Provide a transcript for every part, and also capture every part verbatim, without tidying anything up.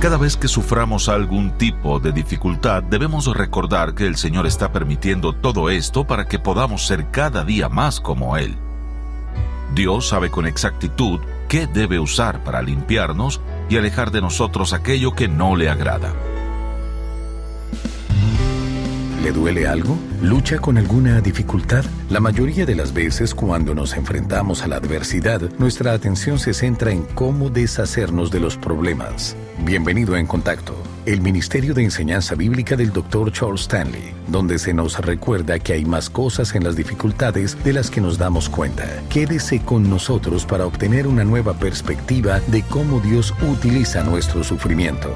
Cada vez que suframos algún tipo de dificultad, debemos recordar que el Señor está permitiendo todo esto para que podamos ser cada día más como Él. Dios sabe con exactitud qué debe usar para limpiarnos y alejar de nosotros aquello que no le agrada. ¿Le duele algo? ¿Lucha con alguna dificultad? La mayoría de las veces, cuando nos enfrentamos a la adversidad, nuestra atención se centra en cómo deshacernos de los problemas. Bienvenido a En Contacto, el Ministerio de Enseñanza Bíblica del doctor Charles Stanley, donde se nos recuerda que hay más cosas en las dificultades de las que nos damos cuenta. Quédese con nosotros para obtener una nueva perspectiva de cómo Dios utiliza nuestro sufrimiento.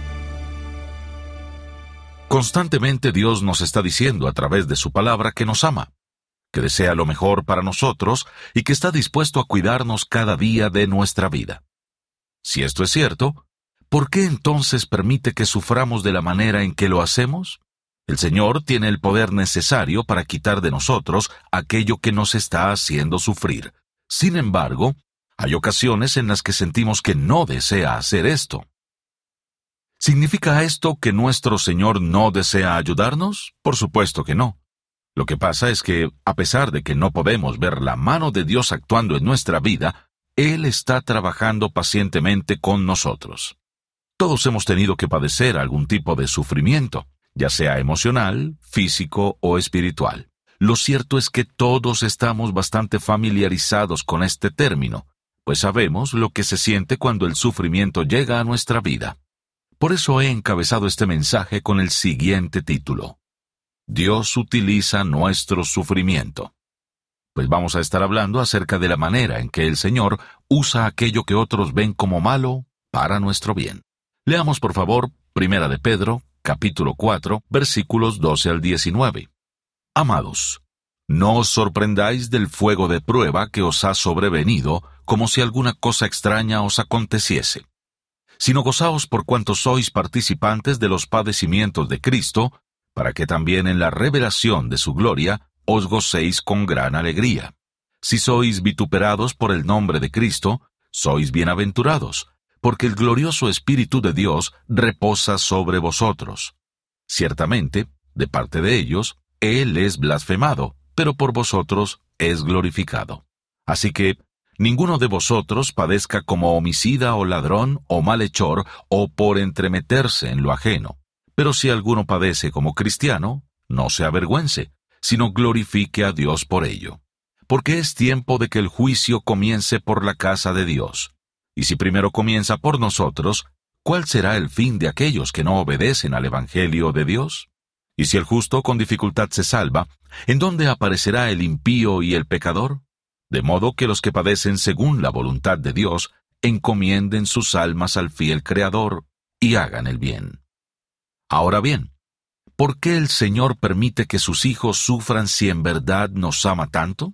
Constantemente Dios nos está diciendo a través de su palabra que nos ama, que desea lo mejor para nosotros y que está dispuesto a cuidarnos cada día de nuestra vida. Si esto es cierto, ¿por qué entonces permite que suframos de la manera en que lo hacemos? El Señor tiene el poder necesario para quitar de nosotros aquello que nos está haciendo sufrir. Sin embargo, hay ocasiones en las que sentimos que no desea hacer esto. ¿Significa esto que nuestro Señor no desea ayudarnos? Por supuesto que no. Lo que pasa es que, a pesar de que no podemos ver la mano de Dios actuando en nuestra vida, Él está trabajando pacientemente con nosotros. Todos hemos tenido que padecer algún tipo de sufrimiento, ya sea emocional, físico o espiritual. Lo cierto es que todos estamos bastante familiarizados con este término, pues sabemos lo que se siente cuando el sufrimiento llega a nuestra vida. Por eso he encabezado este mensaje con el siguiente título: Dios utiliza nuestro sufrimiento. Pues vamos a estar hablando acerca de la manera en que el Señor usa aquello que otros ven como malo para nuestro bien. Leamos por favor Primera de Pedro, capítulo cuatro, versículos doce al diecinueve. Amados, no os sorprendáis del fuego de prueba que os ha sobrevenido, como si alguna cosa extraña os aconteciese, sino gozaos por cuanto sois participantes de los padecimientos de Cristo, para que también en la revelación de su gloria os gocéis con gran alegría. Si sois vituperados por el nombre de Cristo, sois bienaventurados, porque el glorioso Espíritu de Dios reposa sobre vosotros. Ciertamente, de parte de ellos, Él es blasfemado, pero por vosotros es glorificado. Así que, ninguno de vosotros padezca como homicida o ladrón o malhechor o por entremeterse en lo ajeno. Pero si alguno padece como cristiano, no se avergüence, sino glorifique a Dios por ello. Porque es tiempo de que el juicio comience por la casa de Dios. Y si primero comienza por nosotros, ¿cuál será el fin de aquellos que no obedecen al Evangelio de Dios? Y si el justo con dificultad se salva, ¿en dónde aparecerá el impío y el pecador? De modo que los que padecen según la voluntad de Dios encomienden sus almas al fiel Creador y hagan el bien. Ahora bien, ¿por qué el Señor permite que sus hijos sufran si en verdad nos ama tanto?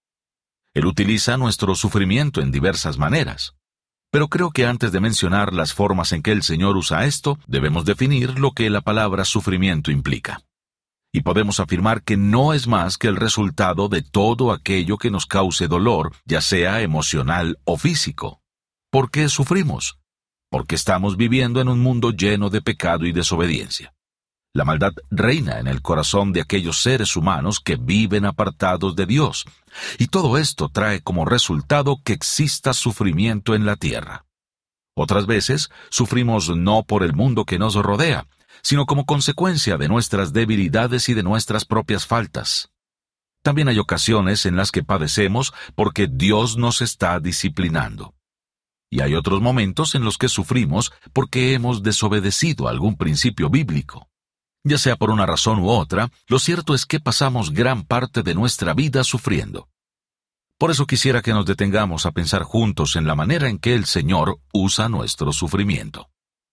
Él utiliza nuestro sufrimiento en diversas maneras. Pero creo que antes de mencionar las formas en que el Señor usa esto, debemos definir lo que la palabra sufrimiento implica. Y podemos afirmar que no es más que el resultado de todo aquello que nos cause dolor, ya sea emocional o físico. ¿Por qué sufrimos? Porque estamos viviendo en un mundo lleno de pecado y desobediencia. La maldad reina en el corazón de aquellos seres humanos que viven apartados de Dios, y todo esto trae como resultado que exista sufrimiento en la tierra. Otras veces sufrimos no por el mundo que nos rodea, sino como consecuencia de nuestras debilidades y de nuestras propias faltas. También hay ocasiones en las que padecemos porque Dios nos está disciplinando. Y hay otros momentos en los que sufrimos porque hemos desobedecido algún principio bíblico. Ya sea por una razón u otra, lo cierto es que pasamos gran parte de nuestra vida sufriendo. Por eso quisiera que nos detengamos a pensar juntos en la manera en que el Señor usa nuestro sufrimiento.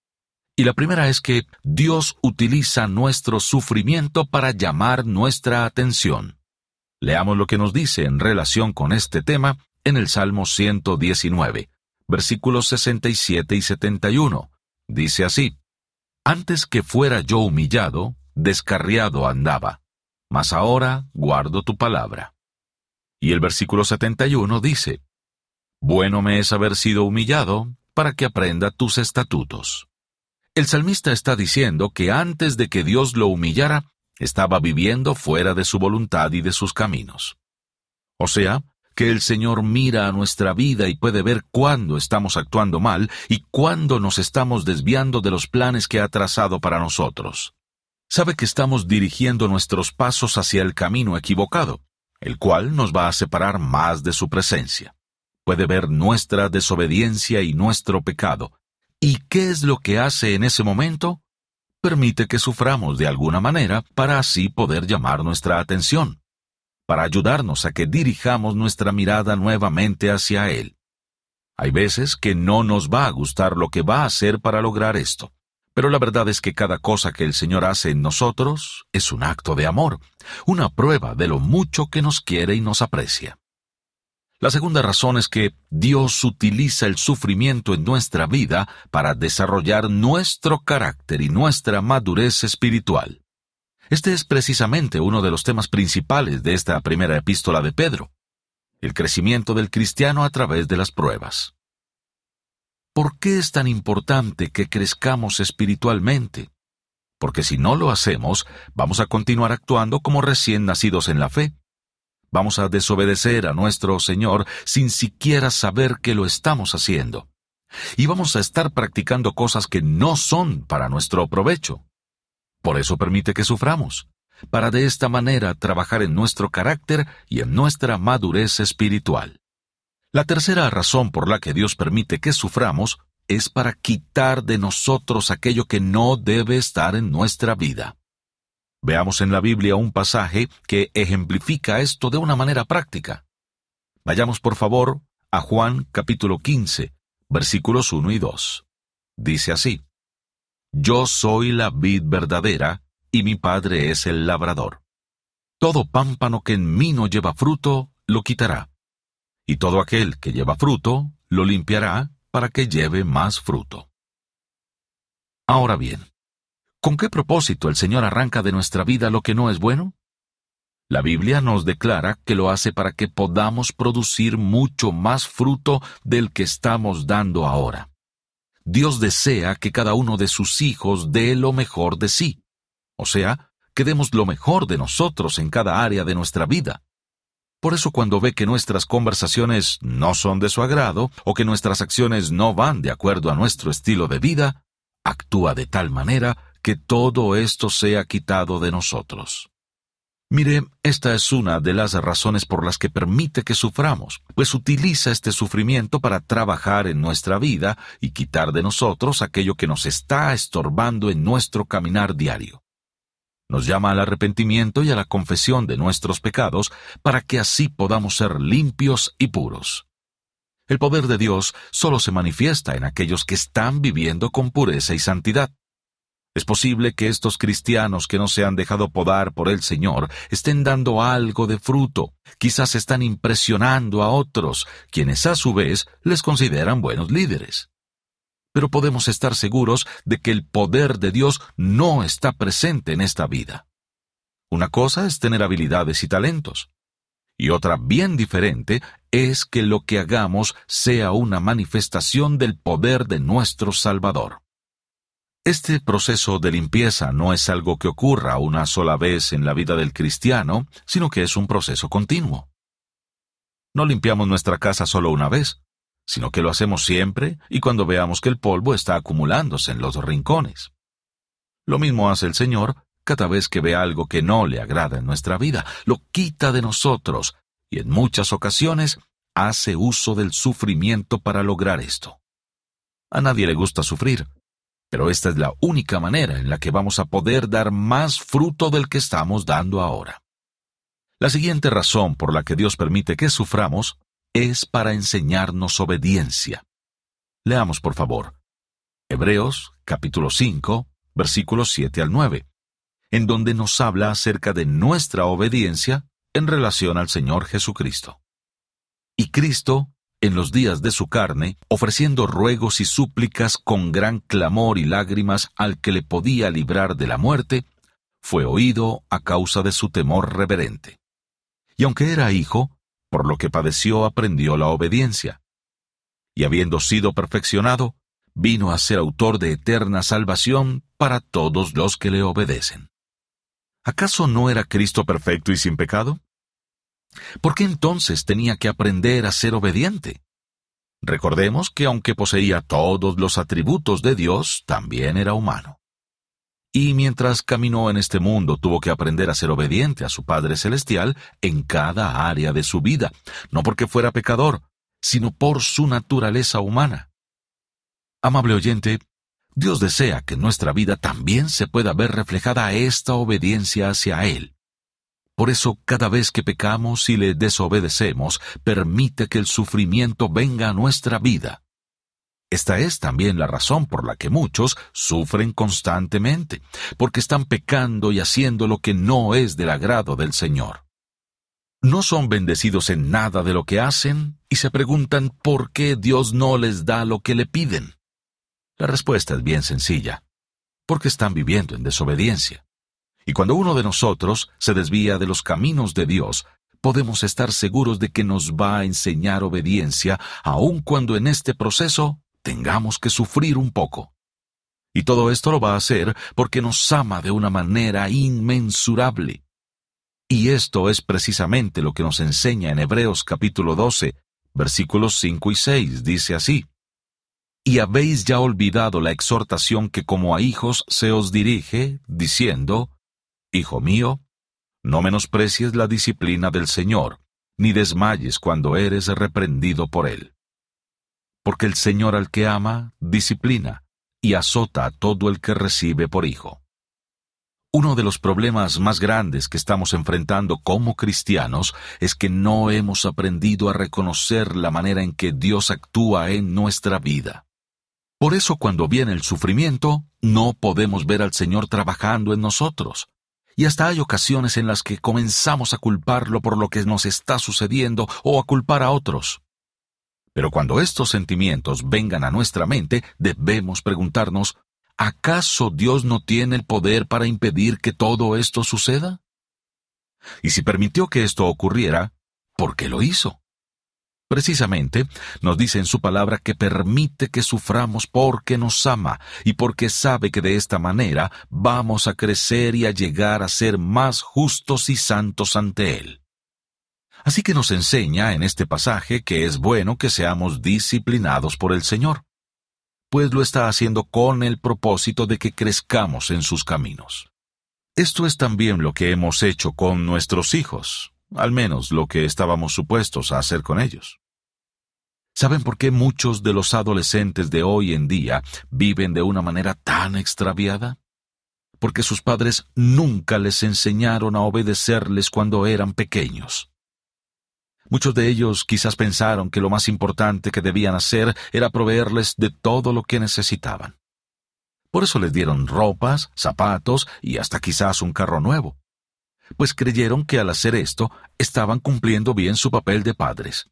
Y la primera es que Dios utiliza nuestro sufrimiento para llamar nuestra atención. Leamos lo que nos dice en relación con este tema en el Salmo ciento diecinueve, versículos sesenta y siete y setenta y uno. Dice así: Antes que fuera yo humillado, descarriado andaba, mas ahora guardo tu palabra. Y el versículo setenta y uno dice: Bueno me es haber sido humillado, para que aprenda tus estatutos. El salmista está diciendo que antes de que Dios lo humillara, estaba viviendo fuera de su voluntad y de sus caminos. O sea, que el Señor mira a nuestra vida y puede ver cuándo estamos actuando mal y cuándo nos estamos desviando de los planes que ha trazado para nosotros. Sabe que estamos dirigiendo nuestros pasos hacia el camino equivocado, el cual nos va a separar más de su presencia. Puede ver nuestra desobediencia y nuestro pecado. ¿Y qué es lo que hace en ese momento? Permite que suframos de alguna manera para así poder llamar nuestra atención, para ayudarnos a que dirijamos nuestra mirada nuevamente hacia Él. Hay veces que no nos va a gustar lo que va a hacer para lograr esto, pero la verdad es que cada cosa que el Señor hace en nosotros es un acto de amor, una prueba de lo mucho que nos quiere y nos aprecia. La segunda razón es que Dios utiliza el sufrimiento en nuestra vida para desarrollar nuestro carácter y nuestra madurez espiritual. Este es precisamente uno de los temas principales de esta primera epístola de Pedro, el crecimiento del cristiano a través de las pruebas. ¿Por qué es tan importante que crezcamos espiritualmente? Porque si no lo hacemos, vamos a continuar actuando como recién nacidos en la fe. Vamos a desobedecer a nuestro Señor sin siquiera saber que lo estamos haciendo. Y vamos a estar practicando cosas que no son para nuestro provecho. Por eso permite que suframos, para de esta manera trabajar en nuestro carácter y en nuestra madurez espiritual. La tercera razón por la que Dios permite que suframos es para quitar de nosotros aquello que no debe estar en nuestra vida. Veamos en la Biblia un pasaje que ejemplifica esto de una manera práctica. Vayamos por favor a Juan capítulo quince, versículos uno y dos. Dice así: Yo soy la vid verdadera, y mi Padre es el labrador. Todo pámpano que en mí no lleva fruto, lo quitará. Y todo aquel que lleva fruto, lo limpiará para que lleve más fruto. Ahora bien, ¿con qué propósito el Señor arranca de nuestra vida lo que no es bueno? La Biblia nos declara que lo hace para que podamos producir mucho más fruto del que estamos dando ahora. Dios desea que cada uno de sus hijos dé lo mejor de sí, o sea, que demos lo mejor de nosotros en cada área de nuestra vida. Por eso cuando ve que nuestras conversaciones no son de su agrado o que nuestras acciones no van de acuerdo a nuestro estilo de vida, actúa de tal manera que todo esto sea quitado de nosotros. Mire, esta es una de las razones por las que permite que suframos, pues utiliza este sufrimiento para trabajar en nuestra vida y quitar de nosotros aquello que nos está estorbando en nuestro caminar diario. Nos llama al arrepentimiento y a la confesión de nuestros pecados para que así podamos ser limpios y puros. El poder de Dios solo se manifiesta en aquellos que están viviendo con pureza y santidad. Es posible que estos cristianos que no se han dejado podar por el Señor estén dando algo de fruto, quizás están impresionando a otros, quienes a su vez les consideran buenos líderes. Pero podemos estar seguros de que el poder de Dios no está presente en esta vida. Una cosa es tener habilidades y talentos, y otra bien diferente es que lo que hagamos sea una manifestación del poder de nuestro Salvador. Este proceso de limpieza no es algo que ocurra una sola vez en la vida del cristiano, sino que es un proceso continuo. No limpiamos nuestra casa solo una vez, sino que lo hacemos siempre y cuando veamos que el polvo está acumulándose en los rincones. Lo mismo hace el Señor cada vez que ve algo que no le agrada en nuestra vida, lo quita de nosotros y en muchas ocasiones hace uso del sufrimiento para lograr esto. A nadie le gusta sufrir, pero esta es la única manera en la que vamos a poder dar más fruto del que estamos dando ahora. La siguiente razón por la que Dios permite que suframos es para enseñarnos obediencia. Leamos, por favor, Hebreos, capítulo cinco, versículos siete al nueve, en donde nos habla acerca de nuestra obediencia en relación al Señor Jesucristo. Y Cristo, en los días de su carne, ofreciendo ruegos y súplicas con gran clamor y lágrimas al que le podía librar de la muerte, fue oído a causa de su temor reverente. Y aunque era hijo, por lo que padeció aprendió la obediencia. Y habiendo sido perfeccionado, vino a ser autor de eterna salvación para todos los que le obedecen. ¿Acaso no era Cristo perfecto y sin pecado? ¿Por qué entonces tenía que aprender a ser obediente? Recordemos que aunque poseía todos los atributos de Dios, también era humano. Y mientras caminó en este mundo, tuvo que aprender a ser obediente a su Padre Celestial en cada área de su vida, no porque fuera pecador, sino por su naturaleza humana. Amable oyente, Dios desea que en nuestra vida también se pueda ver reflejada esta obediencia hacia Él. Por eso, cada vez que pecamos y le desobedecemos, permite que el sufrimiento venga a nuestra vida. Esta es también la razón por la que muchos sufren constantemente, porque están pecando y haciendo lo que no es del agrado del Señor. No son bendecidos en nada de lo que hacen y se preguntan por qué Dios no les da lo que le piden. La respuesta es bien sencilla, porque están viviendo en desobediencia. Y cuando uno de nosotros se desvía de los caminos de Dios, podemos estar seguros de que nos va a enseñar obediencia, aun cuando en este proceso tengamos que sufrir un poco. Y todo esto lo va a hacer porque nos ama de una manera inmensurable. Y esto es precisamente lo que nos enseña en Hebreos capítulo doce, versículos cinco y seis, dice así: «Y habéis ya olvidado la exhortación que como a hijos se os dirige, diciendo: Hijo mío, no menosprecies la disciplina del Señor, ni desmayes cuando eres reprendido por Él. Porque el Señor al que ama, disciplina, y azota a todo el que recibe por hijo». Uno de los problemas más grandes que estamos enfrentando como cristianos es que no hemos aprendido a reconocer la manera en que Dios actúa en nuestra vida. Por eso cuando viene el sufrimiento, no podemos ver al Señor trabajando en nosotros. Y hasta hay ocasiones en las que comenzamos a culparlo por lo que nos está sucediendo o a culpar a otros. Pero cuando estos sentimientos vengan a nuestra mente, debemos preguntarnos, ¿acaso Dios no tiene el poder para impedir que todo esto suceda? Y si permitió que esto ocurriera, ¿por qué lo hizo? Precisamente, nos dice en su palabra que permite que suframos porque nos ama y porque sabe que de esta manera vamos a crecer y a llegar a ser más justos y santos ante Él. Así que nos enseña en este pasaje que es bueno que seamos disciplinados por el Señor, pues lo está haciendo con el propósito de que crezcamos en sus caminos. Esto es también lo que hemos hecho con nuestros hijos, al menos lo que estábamos supuestos a hacer con ellos. ¿Saben por qué muchos de los adolescentes de hoy en día viven de una manera tan extraviada? Porque sus padres nunca les enseñaron a obedecerles cuando eran pequeños. Muchos de ellos quizás pensaron que lo más importante que debían hacer era proveerles de todo lo que necesitaban. Por eso les dieron ropas, zapatos y hasta quizás un carro nuevo, pues creyeron que al hacer esto estaban cumpliendo bien su papel de padres.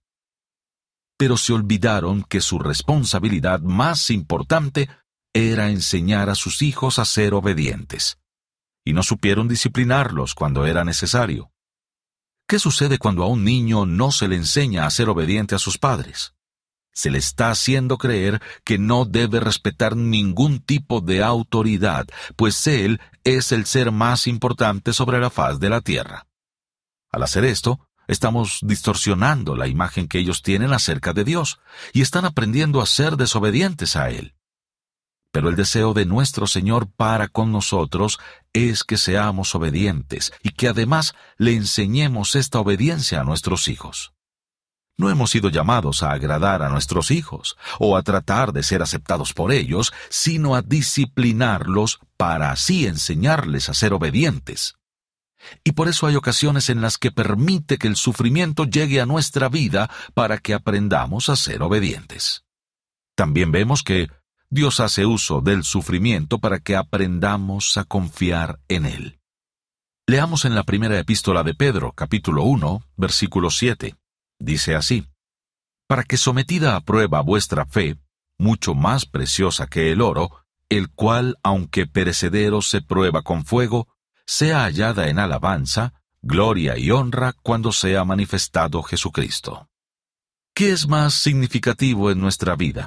Pero se olvidaron que su responsabilidad más importante era enseñar a sus hijos a ser obedientes, y no supieron disciplinarlos cuando era necesario. ¿Qué sucede cuando a un niño no se le enseña a ser obediente a sus padres? Se le está haciendo creer que no debe respetar ningún tipo de autoridad, pues él es el ser más importante sobre la faz de la tierra. Al hacer esto, estamos distorsionando la imagen que ellos tienen acerca de Dios, y están aprendiendo a ser desobedientes a Él. Pero el deseo de nuestro Señor para con nosotros es que seamos obedientes y que además le enseñemos esta obediencia a nuestros hijos. No hemos sido llamados a agradar a nuestros hijos o a tratar de ser aceptados por ellos, sino a disciplinarlos para así enseñarles a ser obedientes. Y por eso hay ocasiones en las que permite que el sufrimiento llegue a nuestra vida para que aprendamos a ser obedientes. También vemos que Dios hace uso del sufrimiento para que aprendamos a confiar en Él. Leamos en la primera epístola de Pedro, capítulo uno, versículo siete. Dice así: «Para que sometida a prueba vuestra fe, mucho más preciosa que el oro, el cual, aunque perecedero se prueba con fuego, sea hallada en alabanza, gloria y honra cuando sea manifestado Jesucristo». ¿Qué es más significativo en nuestra vida?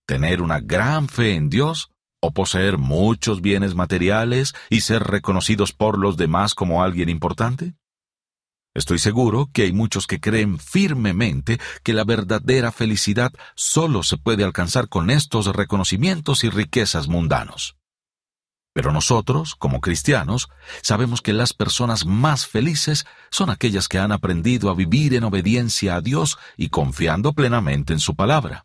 tener una gran fe en Dios o poseer muchos bienes materiales y ser reconocidos por los demás como alguien importante? Estoy seguro que hay muchos que creen firmemente que la verdadera felicidad solo se puede alcanzar con estos reconocimientos y riquezas mundanos. Pero nosotros, como cristianos, sabemos que las personas más felices son aquellas que han aprendido a vivir en obediencia a Dios y confiando plenamente en su palabra.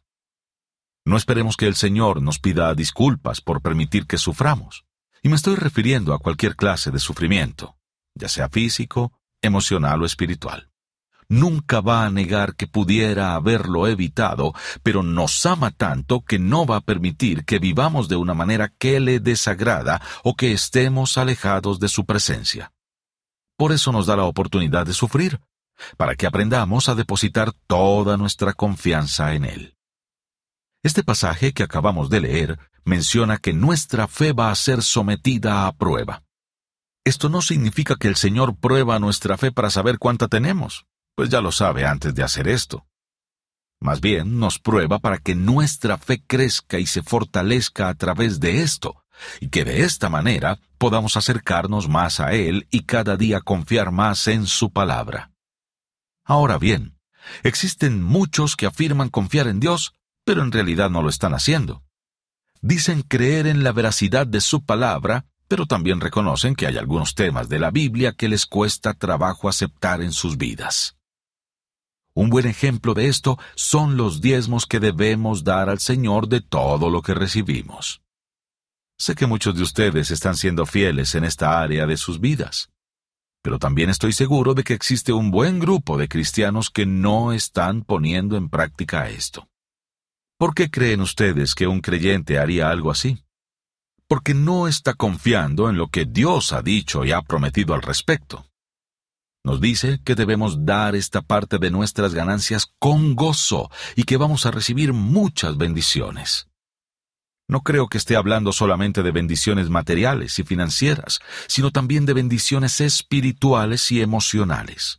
No esperemos que el Señor nos pida disculpas por permitir que suframos, y me estoy refiriendo a cualquier clase de sufrimiento, ya sea físico, emocional o espiritual. Nunca va a negar que pudiera haberlo evitado, pero nos ama tanto que no va a permitir que vivamos de una manera que le desagrada o que estemos alejados de su presencia. Por eso nos da la oportunidad de sufrir, para que aprendamos a depositar toda nuestra confianza en Él. Este pasaje que acabamos de leer menciona que nuestra fe va a ser sometida a prueba. Esto no significa que el Señor prueba nuestra fe para saber cuánta tenemos, pues ya lo sabe antes de hacer esto. Más bien, nos prueba para que nuestra fe crezca y se fortalezca a través de esto, y que de esta manera podamos acercarnos más a Él y cada día confiar más en su palabra. Ahora bien, existen muchos que afirman confiar en Dios, pero en realidad no lo están haciendo. Dicen creer en la veracidad de su palabra, pero también reconocen que hay algunos temas de la Biblia que les cuesta trabajo aceptar en sus vidas. Un buen ejemplo de esto son los diezmos que debemos dar al Señor de todo lo que recibimos. Sé que muchos de ustedes están siendo fieles en esta área de sus vidas, pero también estoy seguro de que existe un buen grupo de cristianos que no están poniendo en práctica esto. ¿Por qué creen ustedes que un creyente haría algo así? Porque no está confiando en lo que Dios ha dicho y ha prometido al respecto. Nos dice que debemos dar esta parte de nuestras ganancias con gozo y que vamos a recibir muchas bendiciones. No creo que esté hablando solamente de bendiciones materiales y financieras, sino también de bendiciones espirituales y emocionales.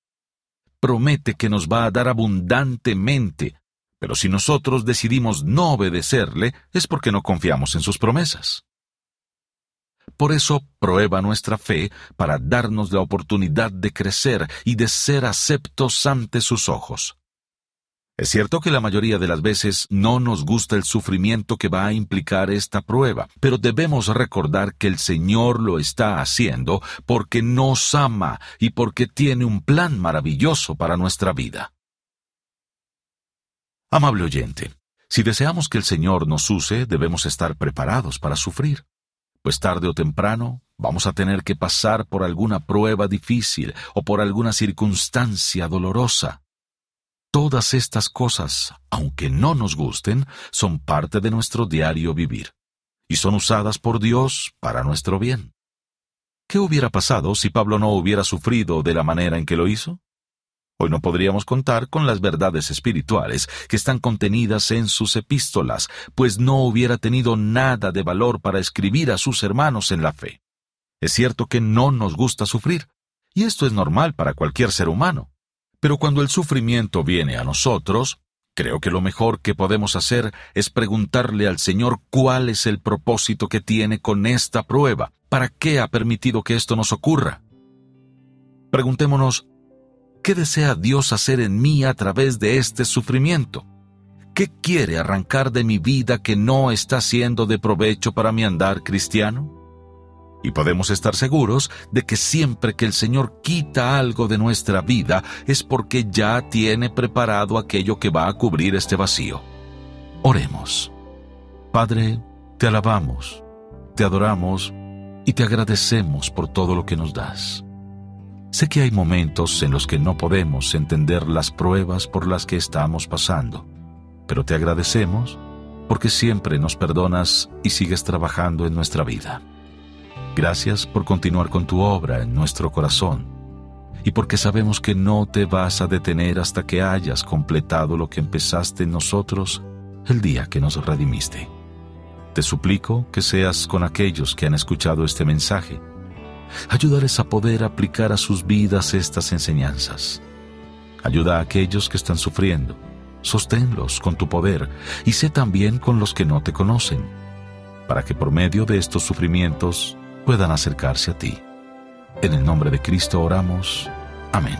Promete que nos va a dar abundantemente, pero si nosotros decidimos no obedecerle, es porque no confiamos en sus promesas. Por eso prueba nuestra fe para darnos la oportunidad de crecer y de ser aceptos ante sus ojos. Es cierto que la mayoría de las veces no nos gusta el sufrimiento que va a implicar esta prueba, pero debemos recordar que el Señor lo está haciendo porque nos ama y porque tiene un plan maravilloso para nuestra vida. Amable oyente, si deseamos que el Señor nos use, debemos estar preparados para sufrir. Pues tarde o temprano vamos a tener que pasar por alguna prueba difícil o por alguna circunstancia dolorosa. Todas estas cosas, aunque no nos gusten, son parte de nuestro diario vivir, y son usadas por Dios para nuestro bien. ¿Qué hubiera pasado si Pablo no hubiera sufrido de la manera en que lo hizo? Hoy no podríamos contar con las verdades espirituales que están contenidas en sus epístolas, pues no hubiera tenido nada de valor para escribir a sus hermanos en la fe. Es cierto que no nos gusta sufrir, y esto es normal para cualquier ser humano. Pero cuando el sufrimiento viene a nosotros, creo que lo mejor que podemos hacer es preguntarle al Señor cuál es el propósito que tiene con esta prueba, para qué ha permitido que esto nos ocurra. Preguntémonos, ¿qué desea Dios hacer en mí a través de este sufrimiento? ¿Qué quiere arrancar de mi vida que no está siendo de provecho para mi andar cristiano? Y podemos estar seguros de que siempre que el Señor quita algo de nuestra vida es porque ya tiene preparado aquello que va a cubrir este vacío. Oremos. Padre, te alabamos, te adoramos y te agradecemos por todo lo que nos das. Sé que hay momentos en los que no podemos entender las pruebas por las que estamos pasando, pero te agradecemos porque siempre nos perdonas y sigues trabajando en nuestra vida. Gracias por continuar con tu obra en nuestro corazón y porque sabemos que no te vas a detener hasta que hayas completado lo que empezaste en nosotros el día que nos redimiste. Te suplico que seas con aquellos que han escuchado este mensaje. Ayúdales a poder aplicar a sus vidas estas enseñanzas. Ayuda a aquellos que están sufriendo, sosténlos con tu poder y sé también con los que no te conocen, para que por medio de estos sufrimientos puedan acercarse a ti. En el nombre de Cristo oramos. Amén.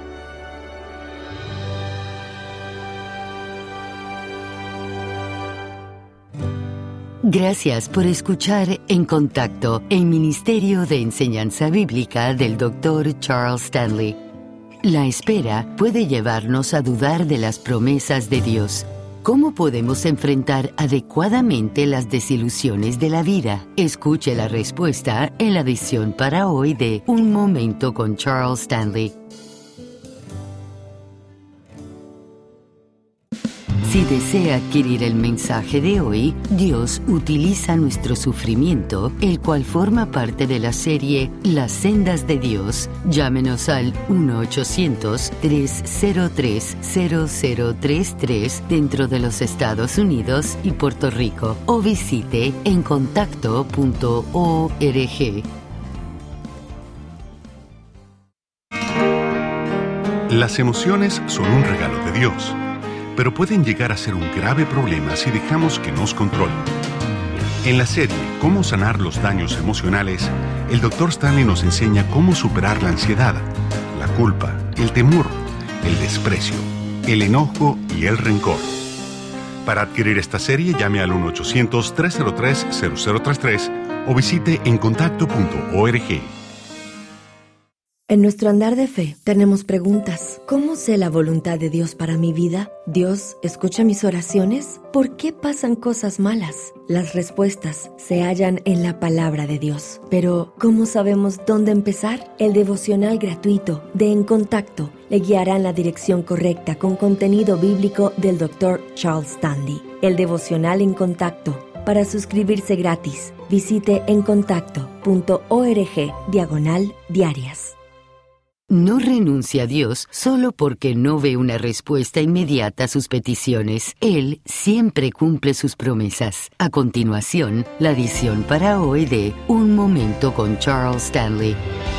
Gracias por escuchar En Contacto, el Ministerio de Enseñanza Bíblica del doctor Charles Stanley. La espera puede llevarnos a dudar de las promesas de Dios. ¿Cómo podemos enfrentar adecuadamente las desilusiones de la vida? Escuche la respuesta en la edición para hoy de Un Momento con Charles Stanley. Si desea adquirir el mensaje de hoy, Dios utiliza nuestro sufrimiento, el cual forma parte de la serie Las Sendas de Dios. Llámenos al uno ochocientos, tres cero tres, cero cero tres tres dentro de los Estados Unidos y Puerto Rico o visite en contacto punto org. Las emociones son un regalo de Dios, pero pueden llegar a ser un grave problema si dejamos que nos controlen. En la serie Cómo sanar los daños emocionales, el doctor Stanley nos enseña cómo superar la ansiedad, la culpa, el temor, el desprecio, el enojo y el rencor. Para adquirir esta serie, llame al uno ochocientos, tres cero tres, cero cero tres tres o visite en contacto punto org. En nuestro andar de fe tenemos preguntas. ¿Cómo sé la voluntad de Dios para mi vida? ¿Dios escucha mis oraciones? ¿Por qué pasan cosas malas? Las respuestas se hallan en la palabra de Dios. Pero, ¿cómo sabemos dónde empezar? El devocional gratuito de En Contacto le guiará en la dirección correcta con contenido bíblico del doctor Charles Stanley. El devocional En Contacto. Para suscribirse gratis, visite en contacto punto org diagonal diarias. No renuncie a Dios solo porque no ve una respuesta inmediata a sus peticiones. Él siempre cumple sus promesas. A continuación, la edición para hoy de Un Momento con Charles Stanley.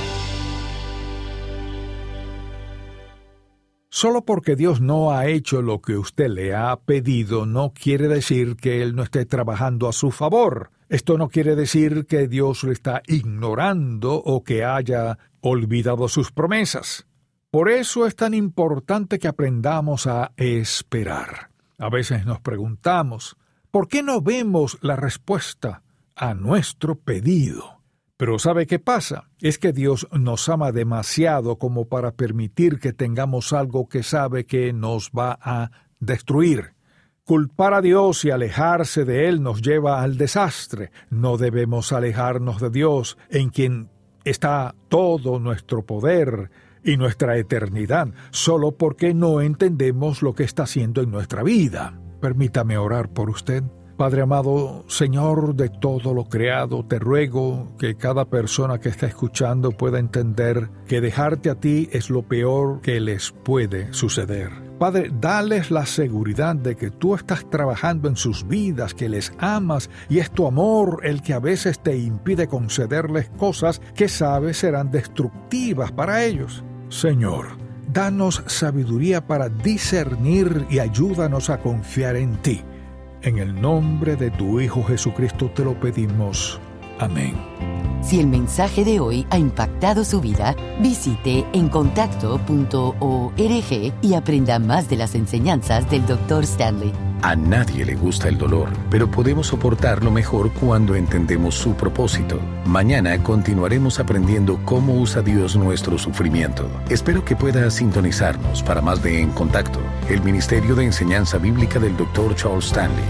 Solo porque Dios no ha hecho lo que usted le ha pedido, no quiere decir que Él no esté trabajando a su favor. Esto no quiere decir que Dios le está ignorando o que haya olvidado sus promesas. Por eso es tan importante que aprendamos a esperar. A veces nos preguntamos, ¿por qué no vemos la respuesta a nuestro pedido? Pero ¿sabe qué pasa? Es que Dios nos ama demasiado como para permitir que tengamos algo que sabe que nos va a destruir. Culpar a Dios y alejarse de Él nos lleva al desastre. No debemos alejarnos de Dios, en quien está todo nuestro poder y nuestra eternidad, solo porque no entendemos lo que está haciendo en nuestra vida. Permítame orar por usted. Padre amado, Señor de todo lo creado, te ruego que cada persona que está escuchando pueda entender que dejarte a ti es lo peor que les puede suceder. Padre, dales la seguridad de que tú estás trabajando en sus vidas, que les amas, y es tu amor el que a veces te impide concederles cosas que sabes serán destructivas para ellos. Señor, danos sabiduría para discernir y ayúdanos a confiar en ti. En el nombre de tu Hijo Jesucristo te lo pedimos. Amén. Si el mensaje de hoy ha impactado su vida, visite en contacto punto org y aprenda más de las enseñanzas del doctor Stanley. A nadie le gusta el dolor, pero podemos soportarlo mejor cuando entendemos su propósito. Mañana continuaremos aprendiendo cómo usa Dios nuestro sufrimiento. Espero que pueda sintonizarnos para más de En Contacto, el Ministerio de Enseñanza Bíblica del doctor Charles Stanley.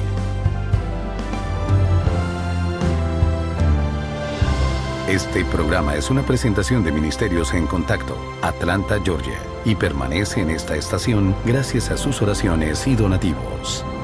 Este programa es una presentación de Ministerios En Contacto, Atlanta, Georgia, y permanece en esta estación gracias a sus oraciones y donativos.